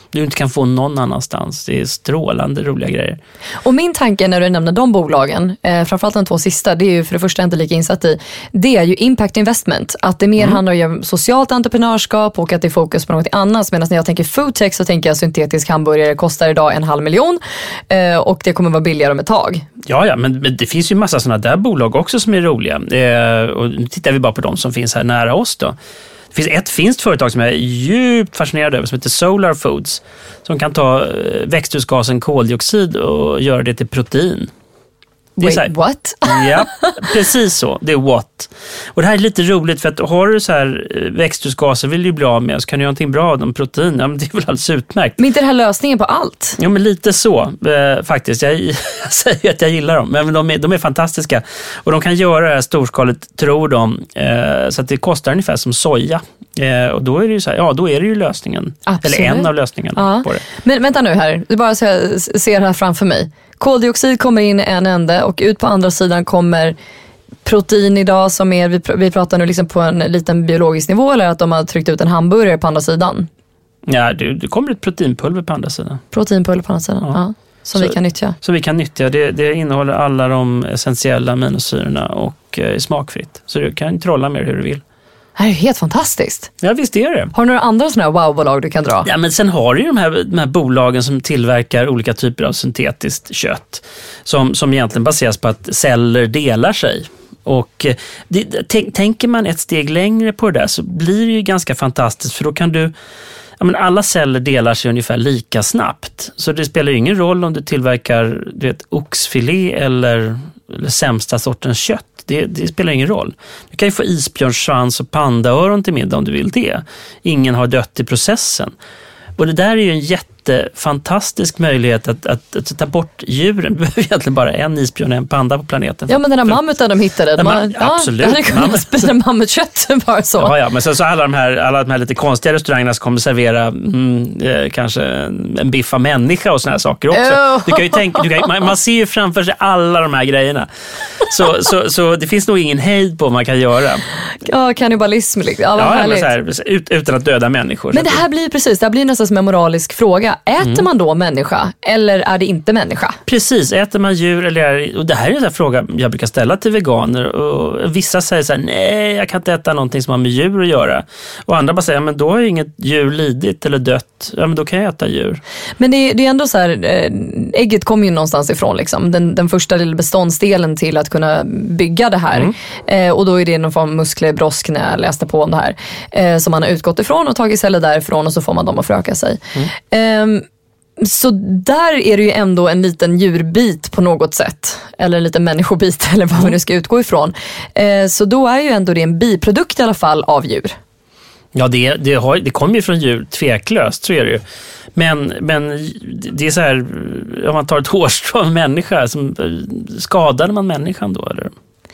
du inte kan få någon annanstans. Det är strålande roliga grejer. Och min tanke när du nämner de bolagen, eh, framförallt de två sista, det är ju för det första inte lika insatt i, det är ju impact investment. Att det mer mm. handlar om socialt entreprenörskap och att det är fokus på något annat. Medan när jag tänker foodtech så tänker jag syntetisk hamburgare kostar idag en halv miljon eh, och det kommer vara billigare om ett tag. Ja, ja, men, men det finns ju massa sådana där bolag också som är roliga. Eh, och nu tittar vi bara på de som finns här nära oss då. Det finns ett finskt företag som jag är djupt fascinerad över som heter Solar Foods som kan ta växthusgasen koldioxid och göra det till protein. Det Wait, här, what? Ja, precis så. Det är what. Och det här är lite roligt för att har du så här växthusgaser vill du bli av med så kan du göra någonting bra av dem, protein. Ja, men det är väl alldeles utmärkt. Men inte det här lösningen på allt? Ja, men lite så eh, faktiskt. Jag, jag säger att jag gillar dem, men de är, de är fantastiska. Och de kan göra det här storskaligt, tror de, eh, så att det kostar ungefär som soja. Eh, och då är det ju så här, ja, då är det ju lösningen. Absolut. Eller en av lösningarna ja. På det. Men vänta nu här, du bara ser det här framför mig. Koldioxid kommer in i en ände och ut på andra sidan kommer protein idag som är, vi, vi pratar nu liksom på en liten biologisk nivå eller att de har tryckt ut en hamburgare på andra sidan? Ja, det, det kommer ett proteinpulver på andra sidan. Proteinpulver på andra sidan, ja. ja som så, vi kan nyttja. Som vi kan nyttja. Det, det innehåller alla de essentiella aminosyrorna och är smakfritt. Så du kan trolla med hur du vill. Det här är helt fantastiskt. Ja, visst är det. Har du några andra sådana här wow-bolag du kan dra? Ja, men sen har du ju de här, de här bolagen som tillverkar olika typer av syntetiskt kött. Som, som egentligen baseras på att celler delar sig. Och det, t- tänker man ett steg längre på det där så blir det ju ganska fantastiskt. För då kan du... Ja, men alla celler delar sig ungefär lika snabbt. Så det spelar ju ingen roll om du tillverkar du vet, oxfilé eller, eller sämsta sortens kött. Det, det spelar ingen roll. Du kan ju få isbjörnssvans och pandaöron till middag om du vill det. Ingen har dött i processen. Och det där är ju en jättefantastisk möjlighet att, att, att ta bort djuren. Vi behöver egentligen bara en isbjörn och en panda på planeten. Ja, men den där mammuten de hittade. De har, ja, absolut. Ja, det kunde spela mammutkött bara så. Ja, ja, men så, så alla, de här, alla de här lite konstiga restaurangerna som kommer servera mm, eh, kanske en biff av människa och såna här saker också. Oh. Du kan ju tänka, du kan, man, man ser ju framför sig alla de här grejerna. Så, så, så det finns nog ingen hejd på vad man kan göra. Ja, kannibalism. Liksom. Ja, ja men så här, ut, utan att döda människor. Men det här blir precis, det här blir nästan som en moralisk fråga. Äter mm. man då människa eller är det inte människa? Precis, äter man djur eller är, och det här är en sån fråga jag brukar ställa till veganer och vissa säger så här: nej, jag kan inte äta någonting som har med djur att göra. Och andra bara säger, men då har ju inget djur lidit eller dött. Ja, men då kan jag äta djur. Men det, det är ändå så här, ägget kommer ju någonstans ifrån liksom. Den, den första lilla beståndsdelen till att kunna bygga det här. Mm. Eh, och då är det någon form av muskelbrosk när jag läste på om det här. Eh, som man har utgått ifrån och tagit celler därifrån och så får man dem att föröka sig. Mm. Eh, så där är det ju ändå en liten djurbit på något sätt. Eller en liten människobit eller vad mm. vi nu ska utgå ifrån. Eh, så då är ju ändå det en biprodukt i alla fall av djur. Ja, det, det, har, det kommer ju från djur, tveklöst, så är det ju. Men, men det är så här, om man tar ett hårstrå av människa, som, skadade man människan då, eller?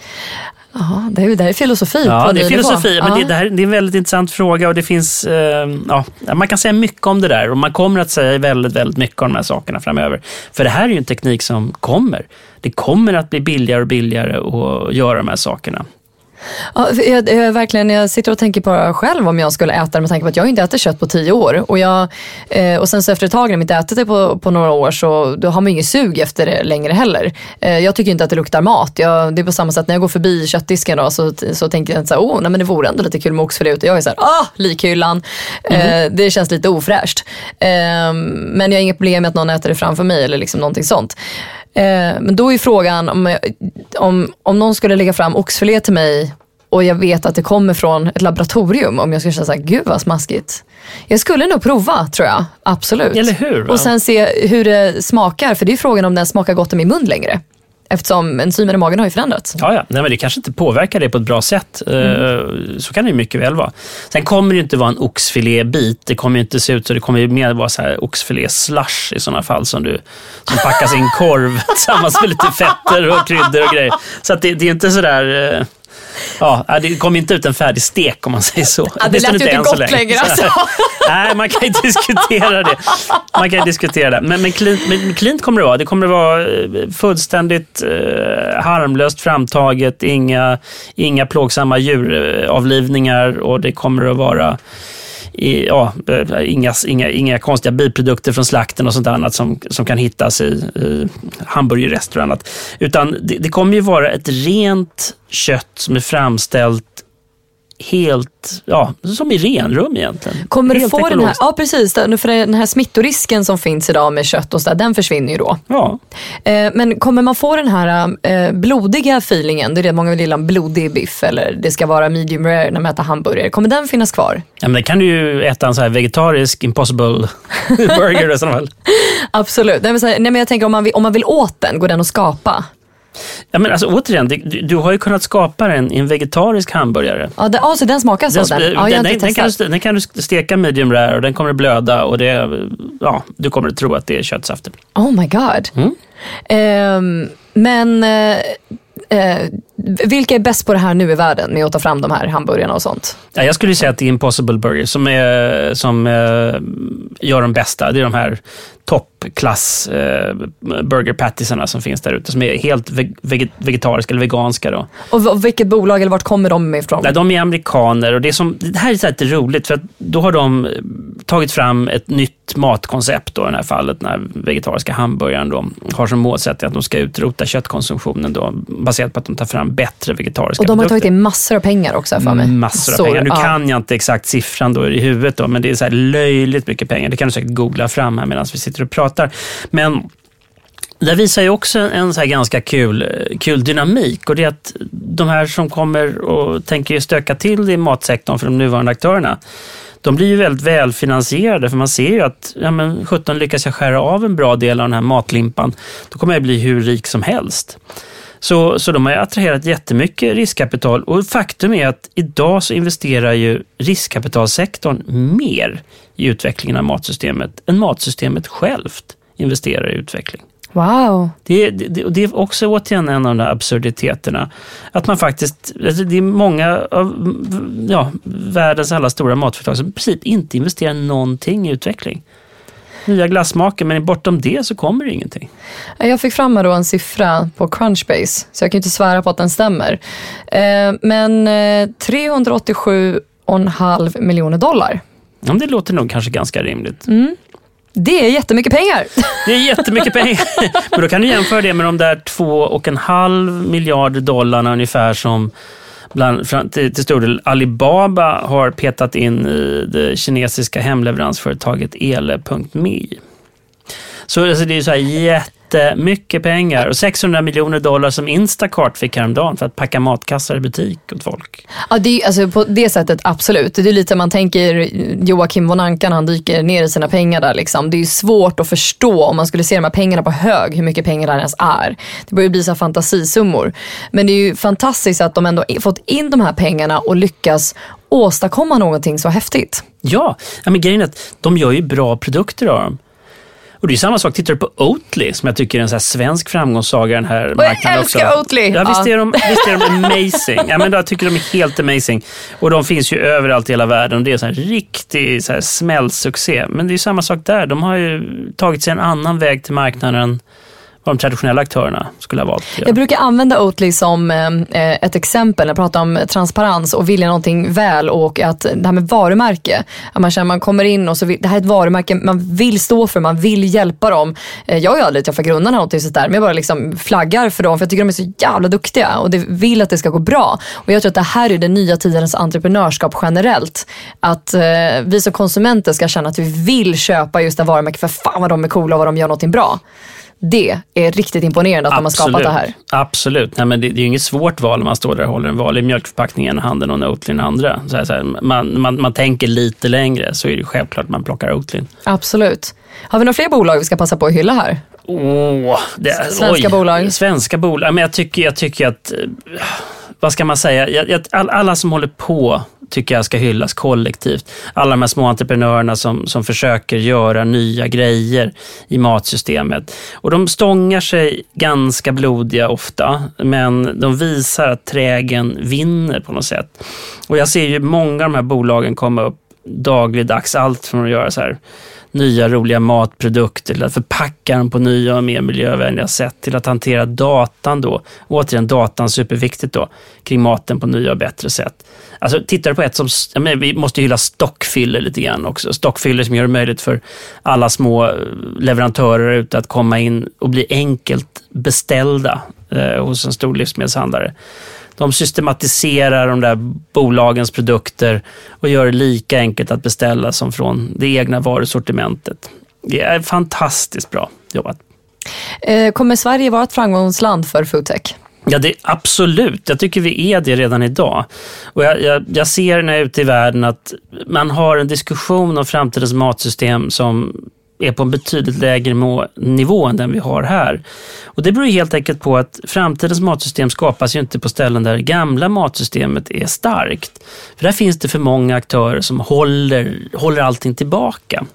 Ja, det är, det är filosofi. Ja, på det är filosofi, men ja. det, det, här, det är en väldigt intressant fråga och det finns, eh, ja, man kan säga mycket om det där och man kommer att säga väldigt, väldigt mycket om de här sakerna framöver. För det här är ju en teknik som kommer. Det kommer att bli billigare och billigare att göra de här sakerna. Ja, jag, jag, verkligen, jag sitter och tänker på själv om jag skulle äta det med tanke på att jag inte ätit kött på tio år. Och, jag, eh, och sen så efter ett tag när jag inte ätit det på, på några år så då har man ingen sug efter det längre heller. Eh, jag tycker inte att det luktar mat. Jag, det är på samma sätt när jag går förbi köttdisken då, så, så tänker jag inte så här, åh, nej, men det vore ändå lite kul med oxfilé ute. Jag är så här, ah, likhyllan. Mm. Eh, det känns lite ofräscht. Eh, men jag har inget problem med att någon äter det framför mig eller liksom någonting sånt. Men då är frågan om, jag, om, om någon skulle lägga fram oxfilé till mig och jag vet att det kommer från ett laboratorium, om jag skulle säga så här, gud vad smaskigt. Jag skulle nog prova, tror jag. Absolut. Eller hur? Och sen se hur det smakar, för det är frågan om den smakar gott i min mun längre. Eftersom enzymen i magen har ju förändrats. Ja, ja. Nej, men det kanske inte påverkar det på ett bra sätt. Mm. Så kan det ju mycket väl vara. Sen kommer det ju inte vara en oxfilébit. Det kommer ju inte se ut så. Det kommer ju mer vara så här oxfilé-slush i sådana fall som du som packas i en korv tillsammans med lite fetter och kryddor och grejer. Så att det, det är inte så där... Ja, det kommer inte ut en färdig stek om man säger så. Ja, det lät ju inte gott längre alltså. Nej, man kan ju diskutera det. Man kan ju diskutera det. Men, men, clean, men clean kommer det vara. Det kommer det vara fullständigt eh, harmlöst framtaget. Inga, inga plågsamma djuravlivningar. Och det kommer att vara i, ja, inga, inga, inga konstiga biprodukter från slakten och sånt annat som, som kan hittas i, i hamburgerrestauranger och annat. Utan det, det kommer ju vara ett rent kött som är framställt helt, ja, som i renrum egentligen. Kommer du få den här, ja precis, för den här smittorisken som finns idag med kött och så där, den försvinner ju då. Ja. Eh, men kommer man få den här eh, blodiga feelingen, det är det många vill gilla, blodig biff, eller det ska vara medium rare när man äter hamburgare, kommer den finnas kvar? Ja, men det kan du ju äta en så här vegetarisk impossible burger i sådana fall. Absolut. Nej men, så här, nej, men jag tänker om man, vill, om man vill åt den, går den att skapa? Ja, men alltså återigen, du, du har ju kunnat skapa en, en vegetarisk hamburgare. Ja, det, alltså den smakar så. Den, den, ja, den, den, den, kan du, den kan du steka medium rare och den kommer att blöda och det, ja, du kommer att tro att det är köttsaften. Oh my god. Mm. Um, men uh, uh, vilka är bäst på det här nu i världen med att ta fram de här hamburgarna och sånt? Ja, jag skulle säga att det är Impossible Burger som, är, som uh, gör de bästa. Det är de här toppklass eh, burger pattisarna som finns där ute som är helt veg- vegetariska eller veganska då. Och, och vilket bolag eller vart kommer de ifrån? Nej, de är amerikaner och det, är som, det här är så lite roligt för att då har de tagit fram ett nytt matkoncept då i det här fallet, den här vegetariska hamburgaren då har som målsättning att de ska utrota köttkonsumtionen då baserat på att de tar fram bättre vegetariska och de har produkter. Tagit in massor av pengar också för mig. Massor av så, pengar. Nu ja. kan jag inte exakt siffran då i huvudet då, men det är så här löjligt mycket pengar. Det kan du säkert googla fram här medan vi sitter och pratar. Men det visar ju också en så här ganska kul, kul dynamik och det är att de här som kommer och tänker stöka till det i matsektorn för de nuvarande aktörerna, de blir ju väldigt välfinansierade för man ser ju att ja, men sjutton lyckas jag skära av en bra del av den här matlimpan, då kommer jag bli hur rik som helst. Så, så de har attraherat jättemycket riskkapital och faktum är att idag så investerar ju riskkapitalsektorn mer i utvecklingen av matsystemet än matsystemet självt investerar i utveckling. Wow. Det, det, det är också återigen en av de där absurditeterna. Att man faktiskt, det är många av ja, världens alla stora matföretag som i princip inte investerar någonting i utveckling. Nya glassmaker, men bortom det så kommer det ingenting. Jag fick fram då en siffra på Crunchbase, så jag kan inte svära på att den stämmer. Men trehundraåttiosju komma fem miljoner dollar. Ja, det låter nog kanske ganska rimligt. Mm. Det är jättemycket pengar. Det är jättemycket pengar. Men då kan du jämföra det med de där två och en halv miljarder dollarna ungefär som bland, till, till stor del Alibaba har petat in i det kinesiska hemleveransföretaget ele punkt me. Så alltså, det är ju så här jättemycket pengar. Och sexhundra miljoner dollar som Instacart fick häromdagen för att packa matkassar i butik åt folk. Ja, det är, alltså, på det sättet absolut. Det är lite man tänker Joakim von Anka när han dyker ner i sina pengar där. Liksom. Det är ju svårt att förstå om man skulle se de här pengarna på hög hur mycket pengar det ens är. Det börjar bli så här fantasisummor. Men det är ju fantastiskt att de ändå fått in de här pengarna och lyckas åstadkomma någonting så häftigt. Ja, ja men grejen är att de gör ju bra produkter av dem. Och det är samma sak, tittar du på Oatly som jag tycker är en så här svensk framgångssaga den här marknaden också. Jag älskar också. Oatly! Ja, visst är de, visst är de amazing. Ja, men jag tycker de är helt amazing. Och de finns ju överallt i hela världen. Och det är så här riktig så här smällsuccé. Men det är ju samma sak där. De har ju tagit sig en annan väg till marknaden vad de traditionella aktörerna skulle ha valt. Ja. Jag brukar använda Oatly som eh, ett exempel när jag pratar om transparens och vilja någonting väl och att det här med varumärke. Att man känner man kommer in och så vill, det här är ett varumärke man vill stå för, man vill hjälpa dem. Eh, jag har ju aldrig träffat grundarna någonting sånt där, men jag bara liksom flaggar för dem för jag tycker de är så jävla duktiga och det vill att det ska gå bra. Och jag tror att det här är den nya tidens entreprenörskap generellt. Att eh, vi som konsumenter ska känna att vi vill köpa just det varumärket för fan vad de är coola och vad de gör någonting bra. Det är riktigt imponerande att Absolut. de har skapat det här. Absolut. Nej, men det, det är ju inget svårt val om man står där och håller en vanlig mjölkförpackning i ena handen och en Oatly i den andra. Så här, så här, man, man, man tänker lite längre så är det självklart att man plockar Oatly. Absolut. Har vi några fler bolag vi ska passa på att hylla här? Åh, det, svenska oj, bolag. Svenska bolag. Men jag tycker, jag tycker att, vad ska man säga? Jag, jag, alla som håller på tycker jag ska hyllas kollektivt. Alla de här små entreprenörerna som, som försöker göra nya grejer i matsystemet. Och de stångar sig ganska blodiga ofta, men de visar att trägen vinner på något sätt. Och jag ser ju många av de här bolagen komma upp dagligdags, allt från att göra så här nya roliga matprodukter, till att förpacka dem på nya och mer miljövänliga sätt, till att hantera datan då. Återigen, datan superviktigt då, kring maten på nya och bättre sätt. Alltså tittar du på ett som, jag menar, vi måste hylla stockfiller lite grann också. Stockfiller som gör det möjligt för alla små leverantörer ute att komma in och bli enkelt beställda eh, hos en stor livsmedelshandlare. De systematiserar de där bolagens produkter och gör det lika enkelt att beställa som från det egna varusortimentet. Det är fantastiskt bra jobbat. Eh, kommer Sverige vara ett framgångsland för foodtech? Ja, det är absolut. Jag tycker vi är det redan idag. Och jag, jag, jag ser när jag är ute i världen att man har en diskussion om framtidens matsystem som är på en betydligt lägre må- nivå än den vi har här. Och det beror helt enkelt på att framtidens matsystem skapas ju inte på ställen där det gamla matsystemet är starkt. För där finns det för många aktörer som håller, håller allting tillbaka.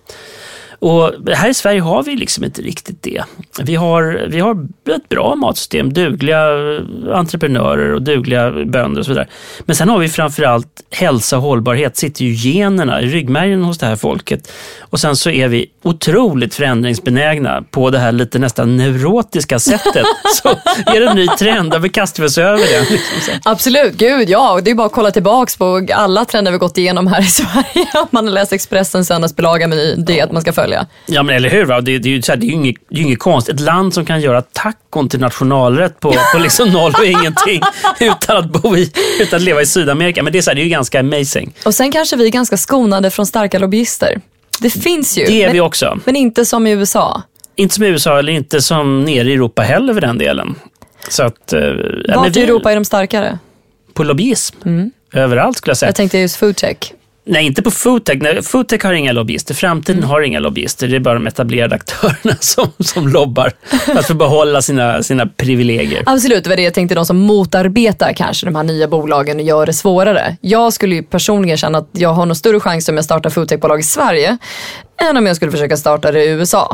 Och här i Sverige har vi liksom inte riktigt det. Vi har, vi har ett bra matsystem, dugliga entreprenörer och dugliga bönder och så vidare. Men sen har vi framförallt hälsa och hållbarhet, sitter ju generna i ryggmärgen hos det här folket. Och sen så är vi otroligt förändringsbenägna på det här lite nästan neurotiska sättet. Så är det en ny trend, där vi kastar oss över det. Liksom. Absolut, gud ja. Det är bara att kolla tillbaka på alla trender vi gått igenom här i Sverige. Man har läst Expressen söndagsbelaga med det att man ska följa. Ja, men eller hur? Va? Det, det är ju så här, det är ju inget, det är ju inget konst. Ett land som kan göra tacon till nationalrätt på, på liksom noll och ingenting utan att bo i, utan att leva i Sydamerika. Men det är, så här, det är ju ganska amazing. Och sen kanske vi är ganska skonade från starka lobbyister. Det finns ju. Det är men, vi också. Men inte som i U S A. Inte som i U S A eller inte som nere i Europa heller för den delen. Så att, eh, vart i Europa är de starkare? På lobbyism. Mm. Överallt skulle jag säga. Jag tänkte just foodtech. Nej, inte på foodtech. Nej, foodtech har inga lobbyister. Framtiden mm. har inga lobbyister. Det är bara de etablerade aktörerna som, som lobbar för att få behålla sina, sina privilegier. Absolut, det var det jag tänkte. De som motarbetar kanske de här nya bolagen och gör det svårare. Jag skulle ju personligen känna att jag har någon större chans om jag startar foodtechbolag i Sverige än om jag skulle försöka starta det i U S A.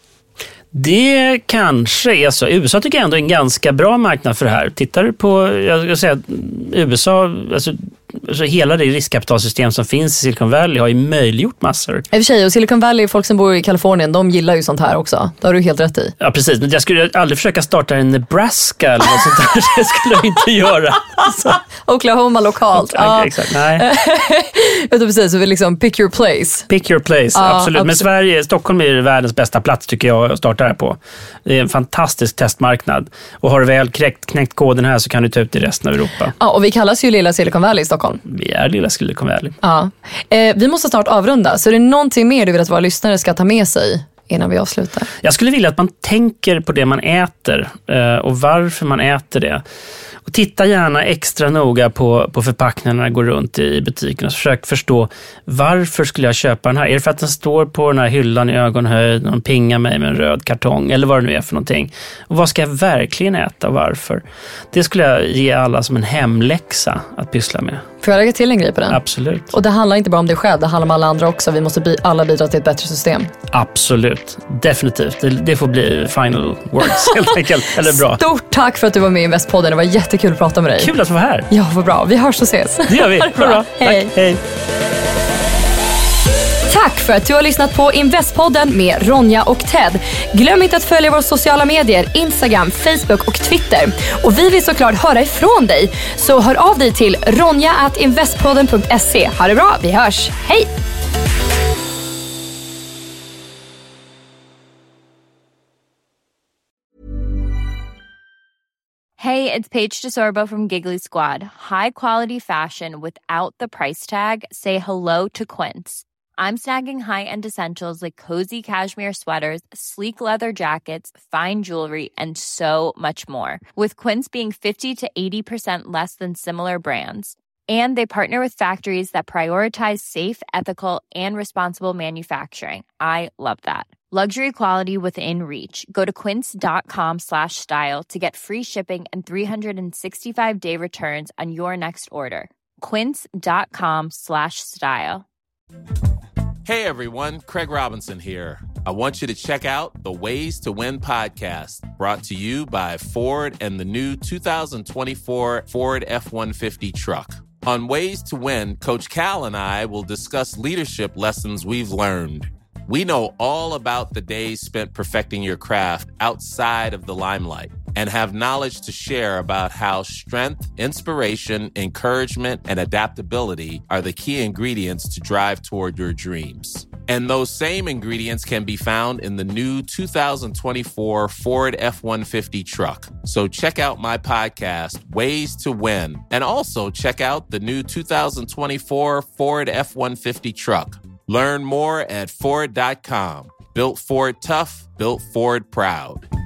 Det kanske är så. U S A tycker jag ändå är en ganska bra marknad för det här. Tittar du på, jag ska säga, U S A, alltså, alltså hela det riskkapitalsystem som finns i Silicon Valley har ju möjliggjort massor. I och för sig, och Silicon Valley, folk som bor i Kalifornien, de gillar ju sånt här också. Det har du helt rätt i. Ja, precis. Men jag skulle aldrig försöka starta i Nebraska eller något sånt där. Det skulle jag inte göra. Så. Oklahoma lokalt. Ja, exakt. Nej. Vet du precis, så vi liksom pick your place. Pick your place, ja, absolut. absolut. Men Sverige, Stockholm är världens bästa plats tycker jag att starta här på. Det är en fantastisk testmarknad. Och har du väl knäckt, knäckt koden här så kan du ta ut i resten av Europa. Ja, och vi kallas ju lilla Silicon Valley i Stockholm. Vi är lilla Silicon Valley. Ja. Eh, vi måste snart avrunda. Så är det någonting mer du vill att våra lyssnare ska ta med sig innan vi avslutar? Jag skulle vilja att man tänker på det man äter eh, och varför man äter det. Och titta gärna extra noga på, på förpackningarna när jag går runt i butiken och försök förstå varför skulle jag köpa den här? Är det för att den står på den här hyllan i ögonhöjd och de pingar mig med en röd kartong eller vad det nu är för någonting? Och vad ska jag verkligen äta och varför? Det skulle jag ge alla som en hemläxa att pyssla med. Får jag lägga till en grej på den? Absolut. Och det handlar inte bara om dig själv, det handlar om alla andra också. Vi måste bi- alla bidra till ett bättre system. Absolut, definitivt. Det, det får bli final words helt enkelt. Eller bra. Stort tack för att du var med i Investpodden. Det var jättekul att prata med dig. Kul att vara här. Ja, vad bra. Vi hörs och ses. Det gör vi. Bra. bra. Hej. Tack. Hej. Tack för att du har lyssnat på Investpodden med Ronja och Ted. Glöm inte att följa våra sociala medier, Instagram, Facebook och Twitter. Och vi vill såklart höra ifrån dig. Så hör av dig till ronja at investpodden punkt se. Ha det bra, vi hörs. Hej! Hey, it's Paige DeSorbo from Giggly Squad. High quality fashion without the price tag. Say hello to Quince. I'm snagging high-end essentials like cozy cashmere sweaters, sleek leather jackets, fine jewelry, and so much more. With Quince being fifty to eighty percent less than similar brands. And they partner with factories that prioritize safe, ethical, and responsible manufacturing. I love that. Luxury quality within reach. Go to quince.com slash style to get free shipping and three sixty-five day returns on your next order. Quince.com slash style. Hey everyone, Craig Robinson here. I want you to check out the Ways to Win podcast, brought to you by Ford and the new two thousand twenty-four Ford F one fifty truck. On Ways to Win, Coach Cal and I will discuss leadership lessons we've learned. We know all about the days spent perfecting your craft outside of the limelight and have knowledge to share about how strength, inspiration, encouragement, and adaptability are the key ingredients to drive toward your dreams. And those same ingredients can be found in the new two thousand twenty-four Ford F one fifty truck. So check out my podcast, Ways to Win, and also check out the new two thousand twenty-four Ford F one fifty truck. Learn more at Ford dot com. Built Ford tough, built Ford proud.